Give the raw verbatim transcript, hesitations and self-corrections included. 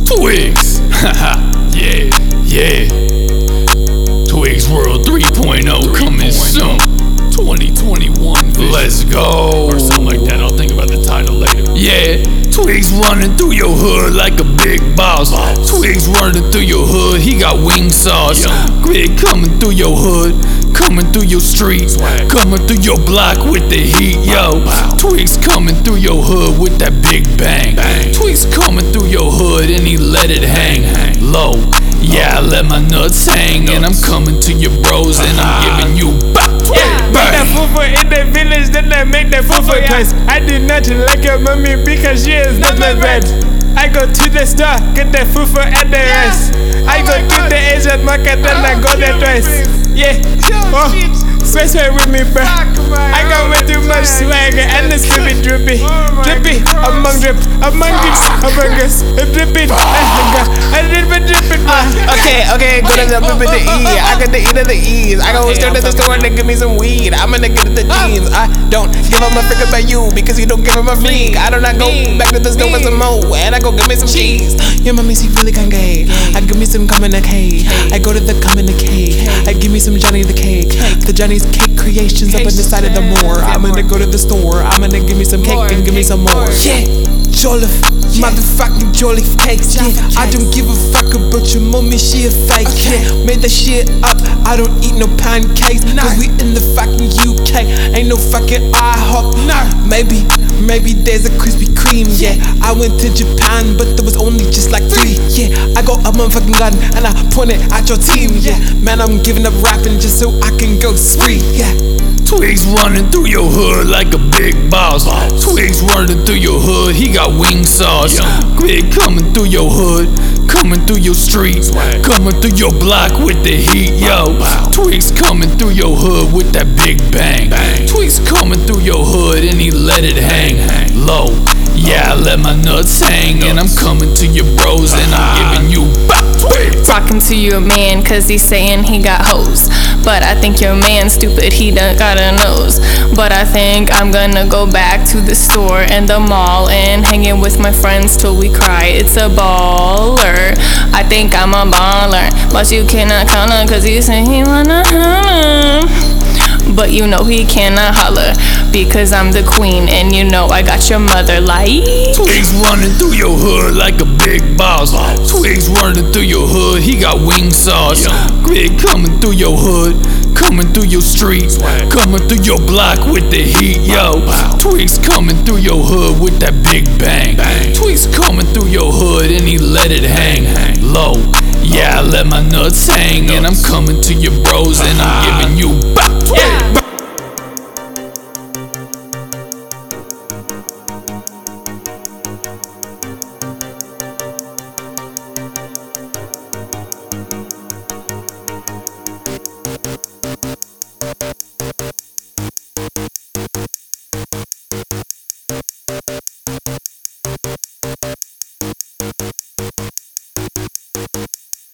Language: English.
Twigs, haha, yeah, yeah. Twigs World three point oh coming soon. twenty twenty-one vision. Let's go. Or something like that. I'll think about the title later. Yeah, Twigs running through your hood like a big boss. boss. Twigs running through your hood, he got wing sauce. Yeah. Greg coming through your hood, coming through your street, Swag. coming through your block with the heat, yo. Wow. Twigs coming through your hood with that big bang. bang. Twigs coming through your hood and he let it hang, hang. low. Yeah, I let my nuts hang, nuts. and I'm coming to your bros and I'm giving you back. Yeah, make that fufu in the village, then I make that fufu twice. I do nothing like your mommy because she is not my bread. I go to the store, get that fufu and the rest. I go to the Asian market, then I go there twice. Yeah, oh, swear swear with me, bro. I got way too much swagger and it's drippy drippy, drippy among drip, among drips, among us, drippy. I drip it, drip it, bro. Okay, okay, go to the flip of the E. I got the E to the E's. I go straight to the store and they give me some weed. I'm gonna get the jeans. I don't give up my freak about you because you don't give up my freak. I do not go back to the store for some more and I go get me some cheese. Your mommy see really kind gay. I give me some cum in the cake. I go to the cum in the cake. I give me some Johnny the cake. The Johnny's cake creations up on the side of the moor. I'm gonna go to the store. I'm gonna give me some cake and give me some more. Yeah, Jolliffe, motherfucking Jolliffe cakes. Yeah, I don't give a fuck about your mommy, she a fake. Yeah, made that shit up. I don't eat no pancakes. Cause we in the fucking U K. Ain't no fucking IHOP. Maybe, maybe there's a Krispy Kreme. Yeah, I went to Japan, but there was only just like three. Yeah, I got a motherfucking gun and I point it at your team. Yeah, man, I'm giving up rapping just so I can go spree. Yeah. Twigs running through your hood like a big boss. boss. Twigs running through your hood, he got wing sauce. Yeah. Greg coming through your hood, coming through your street, Swag. coming through your block with the heat, yo. Wow. Twigs coming through your hood with that big bang. bang. Twigs coming through your hood and he let it hang, hang. low. Yeah, I let my nuts hang and I'm coming to your bros and I'm giving you back. Talking to your man cause he's saying he got hoes, but I think your man's stupid, he done got a nose. But I think I'm gonna go back to the store and the mall and hanging with my friends till we cry. It's a baller. I think I'm a baller, but you cannot count on cause he say he wanna holler. But you know he cannot holler because I'm the queen and you know I got your mother like. Twigs running through your hood like a big boss. boss. Twigs running through your hood, he got wing sauce. Yeah. Greg coming through your hood, coming through your street, Swag. coming through your block with the heat, yo. Wow. Twigs coming through your hood with that big bang. bang. Twigs coming through your hood and he let it hang, hang. low. Yeah, I let my nuts hang and I'm coming to your bros and I'm giving you back. Yeah.